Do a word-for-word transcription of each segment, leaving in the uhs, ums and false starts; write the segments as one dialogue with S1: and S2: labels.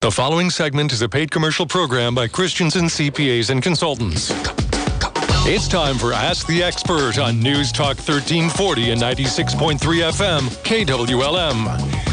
S1: The following segment is a paid commercial program by Christensen C P As and Consultants. It's time for Ask the Expert on News Talk thirteen forty and ninety-six point three F M, K W L M.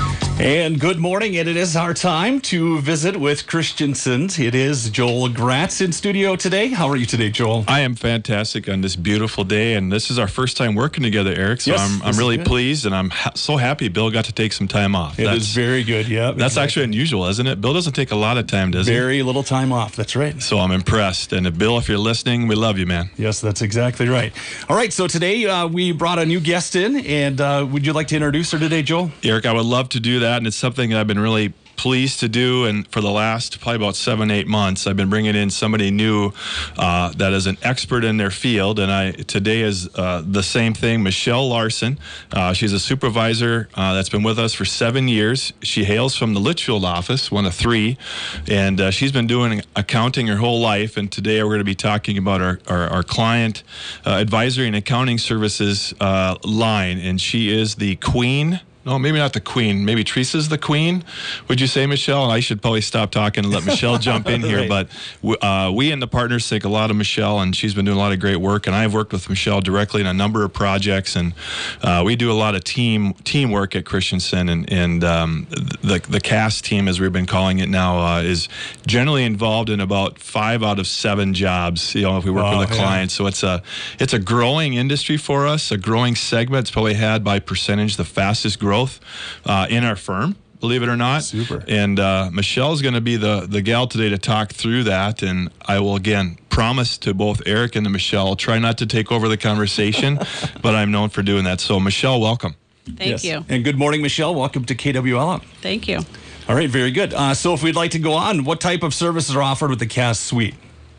S2: And good morning, and it is our time to visit with Christensen. It is Joel Gratz in studio today. How are you today, Joel?
S3: I am fantastic on this beautiful day, and this is our first time working together, Eric, so
S2: yes,
S3: I'm, I'm really pleased, and I'm ha- so happy Bill got to take some time off.
S2: It
S3: that's,
S2: is very good, yeah.
S3: That's
S2: exactly.
S3: actually unusual, isn't it? Bill doesn't take a lot of time, does
S2: very
S3: he?
S2: Very little time off, that's right.
S3: So I'm impressed, and uh, Bill, if you're listening, we love you, man.
S2: Yes, that's exactly right. All right, so today uh, we brought a new guest in, and uh, would you like to introduce her today, Joel?
S3: Eric, I would love to do that, and it's something that I've been really pleased to do, and for the last probably about seven, eight months, I've been bringing in somebody new uh, that is an expert in their field, and I today is uh, the same thing, Michelle Larson. Uh, she's a supervisor uh, that's been with us for seven years. She hails from the Litchfield office, one of three, and uh, she's been doing accounting her whole life, and today we're going to be talking about our, our, our client uh, advisory and accounting services uh, line, and she is the queen. No, maybe not the queen. Maybe Teresa's the queen. Would you say, Michelle? I should probably stop talking and let Michelle jump in here.
S2: Right.
S3: But uh, we and the partners think a lot of Michelle, and she's been doing a lot of great work. And I've worked with Michelle directly in a number of projects, and uh, we do a lot of team teamwork at Christensen. And, and um, the the cast team, as we've been calling it now, uh, is generally involved in about five out of seven jobs. You know, if we work
S2: wow,
S3: with a
S2: yeah.
S3: client, so it's a it's a growing industry for us, a growing segment. It's probably had by percentage the fastest growth. Uh, in our firm, believe it or not.
S2: Super.
S3: And uh, Michelle's going to be the, the gal today to talk through that. And I will, again, promise to both Eric and to Michelle, try not to take over the conversation, but I'm known for doing that. So, Michelle, welcome.
S4: Thank
S2: yes.
S4: you.
S2: And good morning, Michelle. Welcome to K W L M.
S4: Thank you.
S2: All right, very good. Uh, so if we'd like to go on, what type of services are offered with the C A S suite?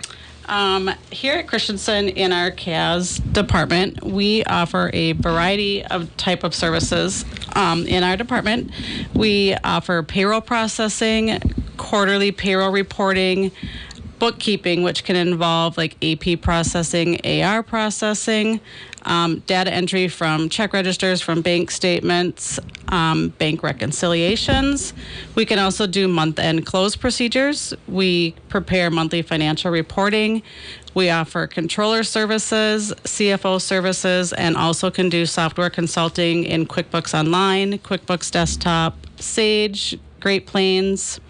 S4: Um, here at Christensen in our C A S department, we offer a variety of type of services. Um, in our department, we offer payroll processing, quarterly payroll reporting, bookkeeping, which can involve like A P processing, A R processing, um, data entry from check registers, from bank statements, um, bank reconciliations. We can also do month-end close procedures. We prepare monthly financial reporting. We offer controller services, C F O services, and also can do software consulting in QuickBooks Online, QuickBooks Desktop, Sage, Great Plains,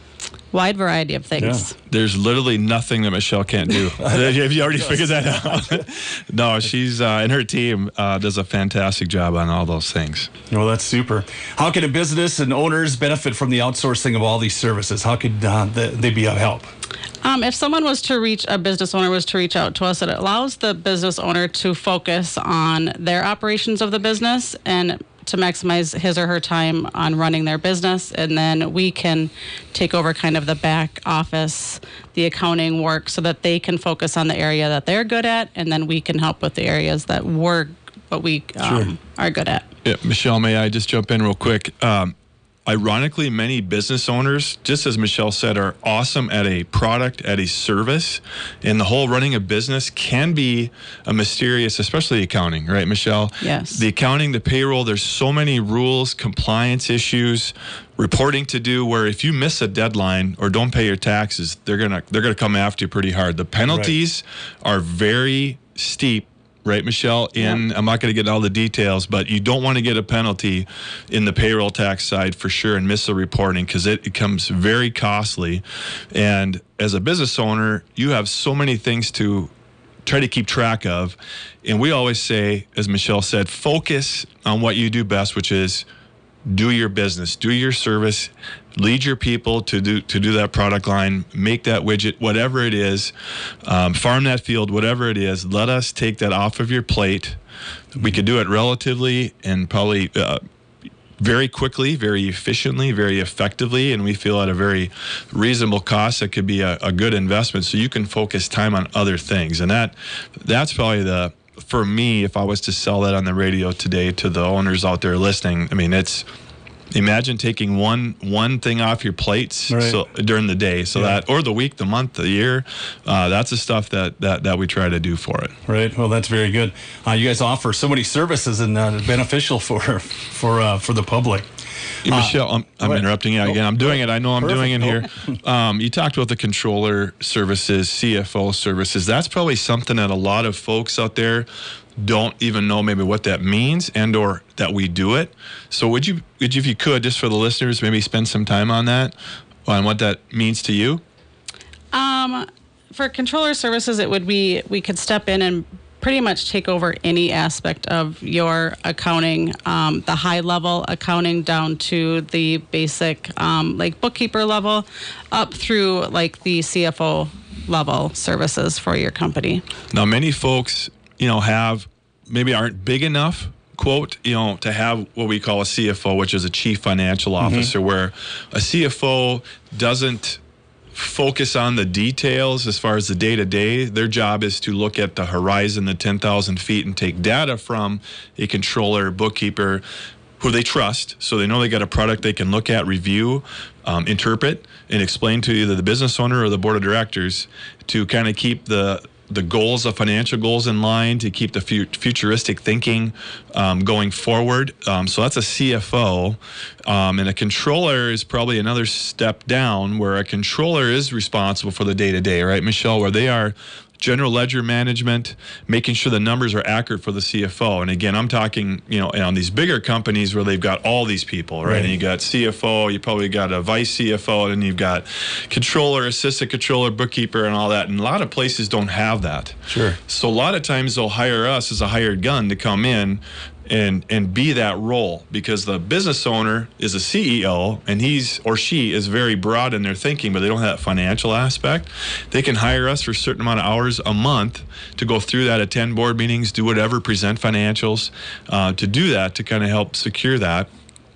S4: wide variety of things.
S2: Yeah.
S3: There's literally nothing that Michelle can't do. Have you already figured that out? No, she's, uh, and her team uh, does a fantastic job on all those things.
S2: Well, that's super. How can a business and owners benefit from the outsourcing of all these services? How could uh, they be of help?
S4: Um, if someone was to reach, a business owner was to reach out to us, it allows the business owner to focus on their operations of the business and to maximize his or her time on running their business. And then we can take over kind of the back office, the accounting work, so that they can focus on the area that they're good at. And then we can help with the areas that we're, what we um,
S2: Sure.
S4: are good at.
S3: Yeah, Michelle, may I just jump in real quick? Um, Ironically, many business owners, just as Michelle said, are awesome at a product, at a service, and the whole running a business can be a mysterious, especially accounting, right, Michelle?
S4: Yes.
S3: The accounting, the payroll, there's so many rules, compliance issues, reporting to do, where if you miss a deadline or don't pay your taxes, they're gonna they're gonna come after you pretty hard. The penalties right. are very steep. Right, Michelle? In yeah. I'm not going to get all the details, but you don't want to get a penalty in the payroll tax side for sure and miss the reporting, because it becomes very costly. And as a business owner, you have so many things to try to keep track of. And we always say, as Michelle said, focus on what you do best, which is do your business, do your service, lead your people to do to do that product line, make that widget, whatever it is, um, farm that field, whatever it is. Let us take that off of your plate. We could do it relatively and probably uh, very quickly, very efficiently, very effectively, and we feel at a very reasonable cost that could be a, a good investment, so you can focus time on other things. And that that's probably the, for me, if I was to sell that on the radio today to the owners out there listening, I mean, it's, imagine taking one one thing off your plates
S2: right.
S3: so during the day, so
S2: yeah.
S3: that, or the week, the month, the year, uh, that's the stuff that, that that we try to do for it.
S2: Right. Well, that's very good. Uh, you guys offer so many services and uh, beneficial for for uh, for the public.
S3: Hey, Michelle, I'm, I'm interrupting you again. I'm doing it. I know I'm
S2: Perfect.
S3: doing it here. Um, you talked about the controller services, C F O services. That's probably something that a lot of folks out there don't even know maybe what that means and or that we do it. So would you, would you, if you could, just for the listeners, maybe spend some time on that, on what that means to you?
S4: Um, for controller services, it would be we could step in and pretty much take over any aspect of your accounting, um, the high level accounting down to the basic um, like bookkeeper level, up through like the C F O level services for your company.
S3: Now, many folks, you know, have maybe aren't big enough, quote, you know, to have what we call a C F O, which is a chief financial officer, mm-hmm. where a C F O doesn't focus on the details as far as the day-to-day. Their job is to look at the horizon, the ten thousand feet, and take data from a controller, bookkeeper, who they trust, so they know they got a product they can look at, review, um, interpret, and explain to either the business owner or the board of directors to kind of keep the the goals, the financial goals in line, to keep the futuristic thinking um, going forward. Um, so that's a C F O. Um, and a controller is probably another step down, where a controller is responsible for the day-to-day, right, Michelle, where they are general ledger management, making sure the numbers are accurate for the C F O. And again, I'm talking, you know, on these bigger companies where they've got all these people, right? right. And you got C F O, you probably got a vice C F O, and you've got controller, assistant controller, bookkeeper, and all that. And a lot of places don't have that.
S2: Sure.
S3: So a lot of times they'll hire us as a hired gun to come in and and be that role, because the business owner is a C E O and he's or she is very broad in their thinking, but they don't have that financial aspect. They can hire us for a certain amount of hours a month to go through that, attend board meetings, do whatever, present financials, uh, to do that, to kind of help secure that.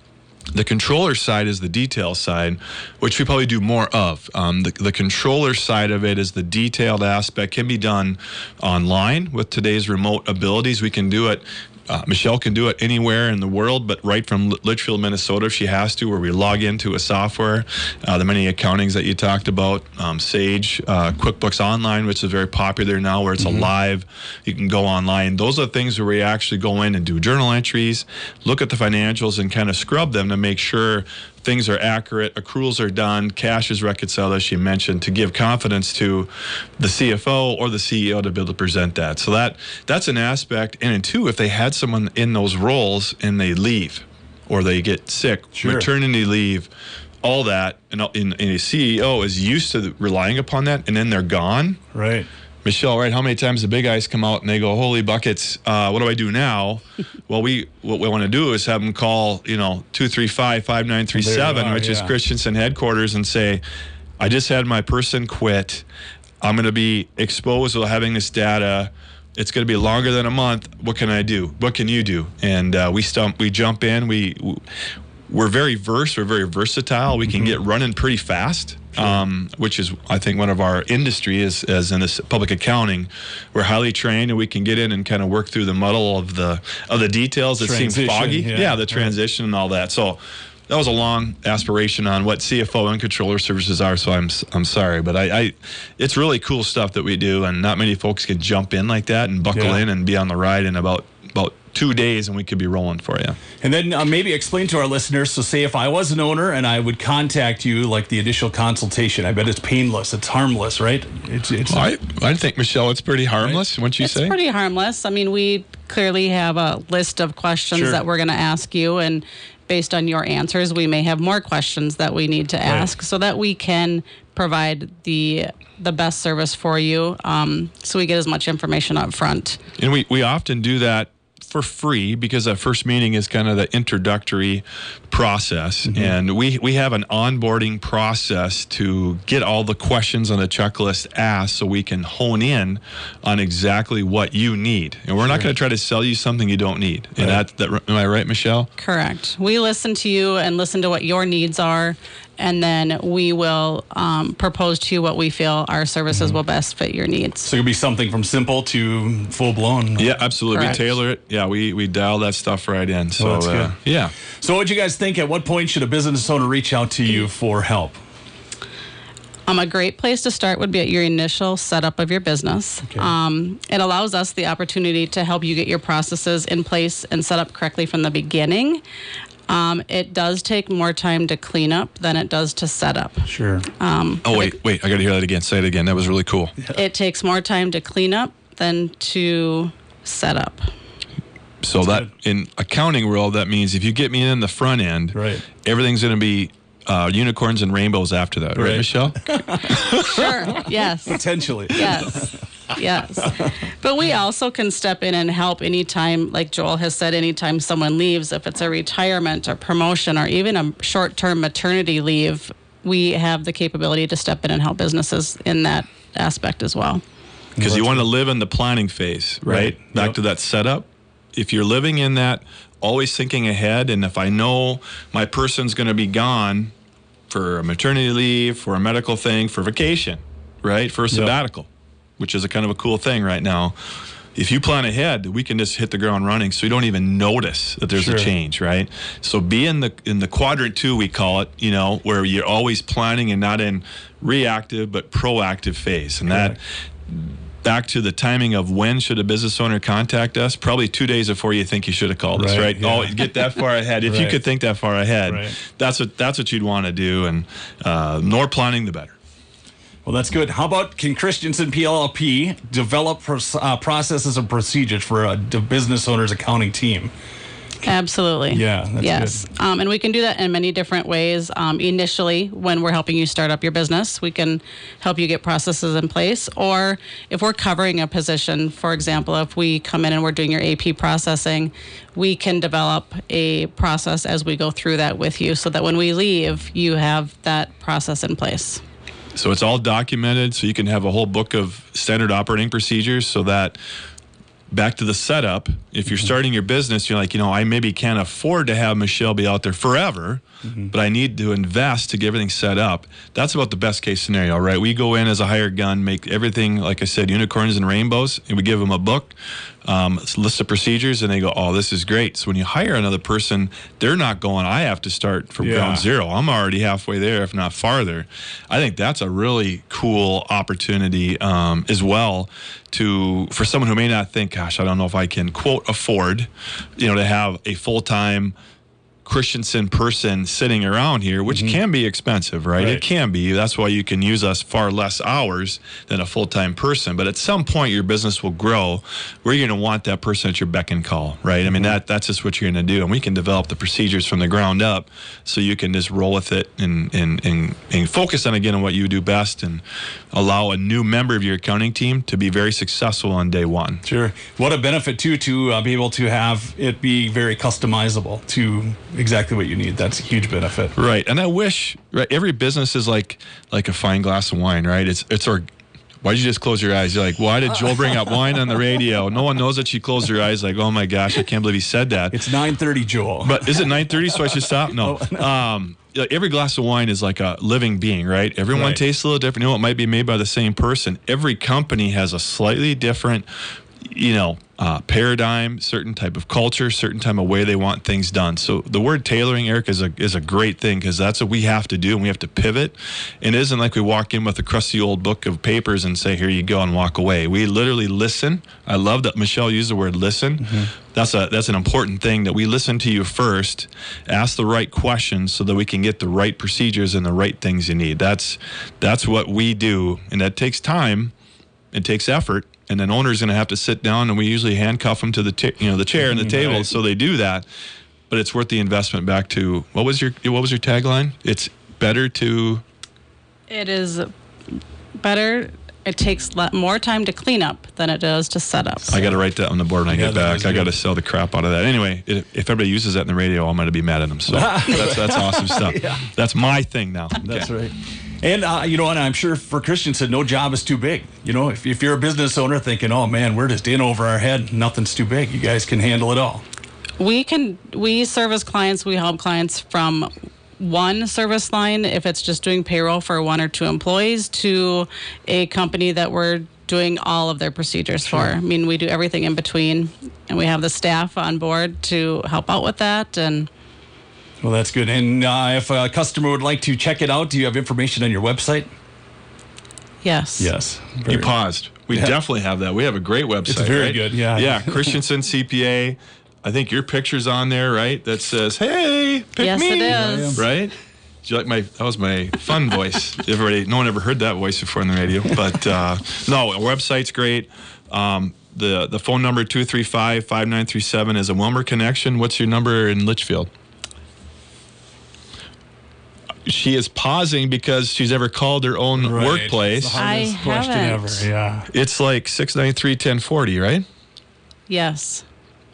S3: The controller side is the detail side, which we probably do more of. Um, the, the controller side of it is the detailed aspect, can be done online with today's remote abilities. We can do it. Uh, Michelle can do it anywhere in the world, but right from Litchfield, Minnesota, if she has to, where we log into a software. Uh, the many accountings that you talked about, um, Sage, uh, QuickBooks Online, which is very popular now, where it's mm-hmm. alive. You can go online. Those are things where we actually go in and do journal entries, look at the financials, and kind of scrub them to make sure things are accurate, accruals are done, cash is reconciled, as she mentioned, to give confidence to the C F O or the C E O to be able to present that. So that that's an aspect. And then two, if they had someone in those roles and they leave or they get sick, sure. maternity leave, all that, and, and a C E O is used to relying upon that, and then they're gone.
S2: Right.
S3: Michelle, right? How many times the big guys come out and they go, "Holy buckets! Uh, what do I do now?" Well, we what we want to do is have them call, you know, two three five five nine three seven, which yeah. is Christensen headquarters, and say, "I just had my person quit. I'm going to be exposed to having this data. It's going to be longer than a month. What can I do? What can you do?" And uh, we stump, we jump in. We we're very versed. We're very versatile. We can mm-hmm. get running pretty fast. Sure. Um, which is, I think, one of our industry is, as in this public accounting. We're highly trained, and we can get in and kind of work through the muddle of the of the details that seem foggy. Yeah, yeah the transition right. and all that. So that was a long aspiration on what C F O and controller services are. So I'm I'm sorry, but I, I it's really cool stuff that we do, and not many folks can jump in like that and buckle yeah. in and be on the ride in about about two days, and we could be rolling for you.
S2: And then uh, maybe explain to our listeners, so say if I was an owner and I would contact you, like the initial consultation, I bet it's painless, it's harmless, right? It's, it's
S3: well, I, I think, Michelle, it's pretty harmless, right? Wouldn't you
S4: it's
S3: say?
S4: It's pretty harmless. I mean, we clearly have a list of questions sure. that we're going to ask you, and based on your answers, we may have more questions that we need to ask right. so that we can provide the the best service for you, um, so we get as much information up front.
S3: And we, we often do that for free, because that first meeting is kind of the introductory process. Mm-hmm. And we, we have an onboarding process to get all the questions on the checklist asked, so we can hone in on exactly what you need. And we're sure. not going to try to sell you something you don't need. Right. And that, that, am I right, Michelle?
S4: Correct. We listen to you and listen to what your needs are, and then we will um, propose to you what we feel our services mm-hmm. will best fit your needs.
S2: So it could be something from simple to full-blown.
S3: Yeah, absolutely.
S4: Correct.
S3: We tailor it. Yeah, we, we dial that stuff right in. So,
S2: well, that's
S3: uh,
S2: good.
S3: yeah.
S2: So what do you guys think? At what point should a business owner reach out to you for help?
S4: Um, a great place to start would be at your initial setup of your business. Okay. Um, it allows us the opportunity to help you get your processes in place and set up correctly from the beginning. Um, it does take more time to clean up than it does to set up.
S2: Sure.
S4: Um,
S3: Oh, wait, wait. I got to hear that again. Say it again. That was really cool.
S4: It takes more time to clean up than to set up.
S3: So that in accounting world, that means if you get me in the front end,
S2: Right.
S3: everything's going to be uh, unicorns and rainbows after that, right,
S2: Right.
S3: Michelle?
S4: Sure. Yes.
S2: Potentially.
S4: Yes. Yes. But we also can step in and help anytime, like Joel has said, anytime someone leaves, if it's a retirement or promotion or even a short-term maternity leave, we have the capability to step in and help businesses in that aspect as well.
S3: Because you want to live in the planning phase, right?
S2: Right.
S3: Back
S2: Yep.
S3: to that setup. If you're living in that, always thinking ahead, and if I know my person's going to be gone for a maternity leave, for a medical thing, for vacation, right? For a sabbatical, which is a kind of a cool thing right now. If you plan ahead, we can just hit the ground running, so you don't even notice that there's
S2: Sure.
S3: a change, right? So be in the in the quadrant two, we call it, you know, where you're always planning and not in reactive but proactive phase, and that. Back to the timing of when should a business owner contact us, probably two days before you think you should have called us,
S2: Right,
S3: right?
S2: yeah.
S3: Oh, get that far ahead. If you
S2: Right.
S3: could think that far ahead,
S2: Right.
S3: that's what that's what you'd want to do, and uh, more planning, the better.
S2: Well, that's good. How about can Christensen P L L P develop pros- uh, processes and procedures for a d- business owner's accounting team?
S4: Absolutely.
S2: Yeah, that's
S4: yes. Um, and we can do that in many different ways. Um, initially, when we're helping you start up your business, we can help you get processes in place. Or if we're covering a position, for example, if we come in and we're doing your A P processing, we can develop a process as we go through that with you so that when we leave, you have that process in place.
S3: So it's all documented, so you can have a whole book of standard operating procedures, so that back to the setup, if you're starting your business, you're like, you know, I maybe can't afford to have Michelle be out there forever, mm-hmm. but I need to invest to get everything set up. That's about the best case scenario, right? We go in as a hired gun, make everything, like I said, unicorns and rainbows, and we give them a book, um, a list of procedures, and they go, oh, this is great. So when you hire another person, they're not going, I have to start from
S2: Yeah.
S3: ground zero. I'm already halfway there, if not farther. I think that's a really cool opportunity um, as well to for someone who may not think, gosh, I don't know if I can, quote, afford, you know, to have a full-time Christensen person sitting around here, which can be expensive, right?
S2: Right.
S3: It can be. That's why you can use us far less hours than a full-time person. But at some point, your business will grow where you're going to want that person at your beck and call, right? I mean, that that's just what you're going to do. And we can develop the procedures from the ground up so you can just roll with it and, and, and, and focus on, again, on what you do best and allow a new member of your accounting team to be very successful on day one.
S2: Sure. What a benefit, too, to uh, be able to have it be very customizable to exactly what you need. That's a huge benefit.
S3: Right, and I wish right, every business is like like a fine glass of wine, right? It's it's our. Why'd you just close your eyes? You're like, why did Joel bring up wine on the radio? No one knows that you closed your eyes. Like, oh my gosh, I can't believe he said that.
S2: It's nine thirty, Joel.
S3: But is it nine thirty? So I should stop? No. Um, like every glass of wine is like a living being, right? Everyone
S2: Right.
S3: tastes a little different. You know, it might be made by the same person. Every company has a slightly different, you know, uh, paradigm, certain type of culture, certain type of way they want things done. So the word tailoring, Eric, is a is a great thing because that's what we have to do, and we have to pivot. And it isn't like we walk in with a crusty old book of papers and say, here you go, and walk away. We literally listen. I love that Michelle used the word listen. Mm-hmm. That's a that's an important thing, that we listen to you first, ask the right questions so that we can get the right procedures and the right things you need. That's that's what we do, and that takes time. It takes effort. And an owner's going to have to sit down, and we usually handcuff them to the t- you know the chair and the table,
S2: Right.
S3: so they do that. But it's worth the investment. Back to what was your what was your tagline? It's better to.
S4: It is better. It takes le- more time to clean up than it does to set up.
S3: I got to write that on the board when I
S2: Yeah,
S3: get
S2: that
S3: back.
S2: is
S3: I got to
S2: good.
S3: sell the crap out of that. Anyway, if, if everybody uses that in the radio, I'm going to be mad at them. So that's that's awesome stuff.
S2: Yeah.
S3: That's my thing now.
S2: That's
S3: Okay.
S2: right. And, uh, you know, and I'm sure for Christensen, no job is too big. You know, if, if you're a business owner thinking, oh, man, we're just in over our head, nothing's too big. You guys can handle it all.
S4: We can we service clients. We help clients from one service line, if it's just doing payroll for one or two employees, to a company that we're doing all of their procedures for. I mean, we do everything in between, and we have the staff on board to help out with that. And
S2: Well, that's good. And uh, if a customer would like to check it out, do you have information on your website?
S4: yes,
S2: Yes.
S3: You
S2: Very-
S3: paused. We
S2: Yeah.
S3: definitely have that. We have a great website.
S2: It's very
S3: right?
S2: good, yeah.
S3: Yeah, Christensen C P A. I think your picture's on there, right? That says, "Hey, pick
S4: Yes,
S3: me."
S4: it is.
S3: Right? Did you like my? That was my fun voice. Everybody, no one ever heard that voice before on the radio. But uh, no, our website's great. Um, the the phone number two three five, five nine three seven is a Wilmer connection. What's your number in Litchfield? She is pausing because she's ever called her own
S2: Right.
S3: workplace.
S2: It's the hardest
S4: I
S2: question
S4: haven't.
S2: ever. Yeah.
S3: It's like six nine three, one oh four oh, right?
S4: Yes.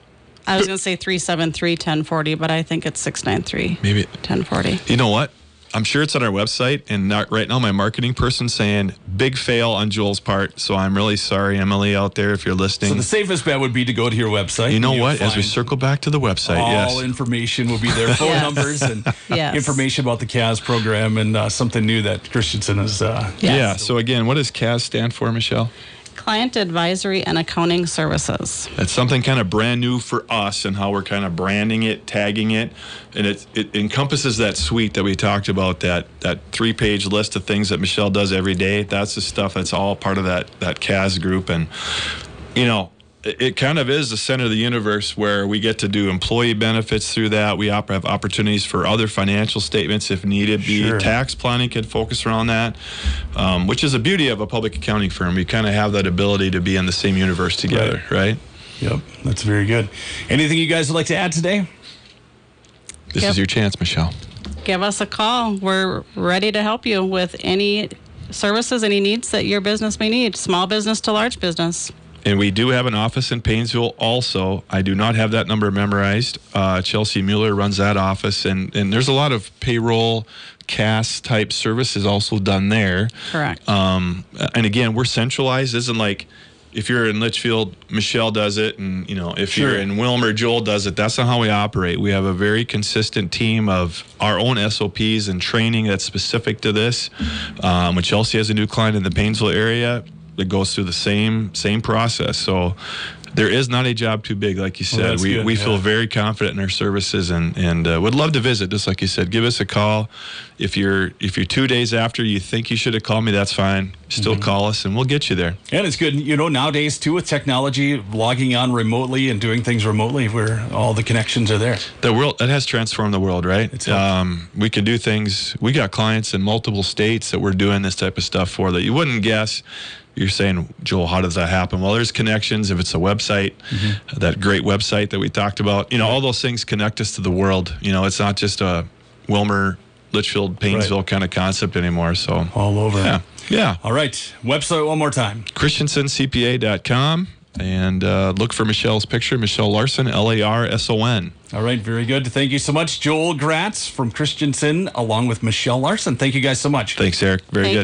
S4: I was going to say three seven three, one oh four oh, but I think it's six nine three,
S3: Maybe.
S4: one oh four oh.
S3: You know what? I'm sure it's on our website, and not right now my marketing person's saying big fail on Joel's part. So I'm really sorry, Emily, out there, if you're listening.
S2: So the safest bet would be to go to your website.
S3: You know
S2: and
S3: what?
S2: you'll
S3: As we
S2: find
S3: circle back to the website,
S2: all
S3: yes.
S2: information will be there, phone
S4: Yes.
S2: numbers and
S4: Yes.
S2: information about the C A S program and uh, something new that Christensen is. Uh,
S4: Yes.
S3: Yeah. So again, what does C A S stand for, Michelle?
S4: Client Advisory and Accounting Services.
S3: That's something kind of brand new for us and how we're kind of branding it, tagging it. And it, it encompasses that suite that we talked about, that that three-page list of things that Michelle does every day. That's the stuff that's all part of that, that C A S group. And, you know, it, it kind of is the center of the universe where we get to do employee benefits through that. We op- have opportunities for other financial statements if needed.
S2: Sure.
S3: Be tax planning can focus around that, um, which is the beauty of a public accounting firm. We kind of have that ability to be in the same universe together, right?
S2: Yep, that's very good. Anything you guys would like to add today?
S3: This
S4: Yep.
S3: is your chance, Michelle.
S4: Give us a call. We're ready to help you with any services, any needs that your business may need, small business to large business.
S3: And we do have an office in Paynesville also. I do not have that number memorized. Uh, Chelsea Mueller runs that office, and, and there's a lot of payroll, C A S type services also done there.
S4: Correct.
S3: Um, and again, we're centralized. It isn't like if you're in Litchfield, Michelle does it, and you know if
S2: Sure.
S3: you're in Wilmer, Joel does it. That's not how we operate. We have a very consistent team of our own S O Ps and training that's specific to this. Um, when Chelsea has a new client in the Paynesville area, it goes through the same same process. So there is not a job too big, like you
S2: Well,
S3: said.
S2: that's
S3: we
S2: good,
S3: we
S2: yeah.
S3: feel very confident in our services, and and uh, would love to visit. Just like you said, give us a call. If you're if you're two days after you think you should have called me, that's fine. Still
S2: Mm-hmm.
S3: call us, and we'll get you there.
S2: And it's good, you know, nowadays too with technology, logging on remotely and doing things remotely where all the connections are there.
S3: The world that has transformed the world, right?
S2: It's helped.
S3: um, we can do things. We got clients in multiple states that we're doing this type of stuff for that you wouldn't guess. You're saying, Joel, how does that happen? Well, there's connections. If it's a website,
S2: Mm-hmm.
S3: that great website that we talked about, you know, all those things connect us to the world. You know, it's not just a Wilmer, Litchfield, Paynesville
S2: Right.
S3: kind of concept anymore. So,
S2: All over.
S3: yeah, yeah.
S2: All right. Website one more time.
S3: Christensen C P A dot com, and uh, look for Michelle's picture, Michelle Larson, L A R S O N.
S2: All right. Very good. Thank you so much, Joel Gratz from Christensen, along with Michelle Larson. Thank you guys so much.
S3: Thanks, Eric. Very
S4: Thank
S3: good.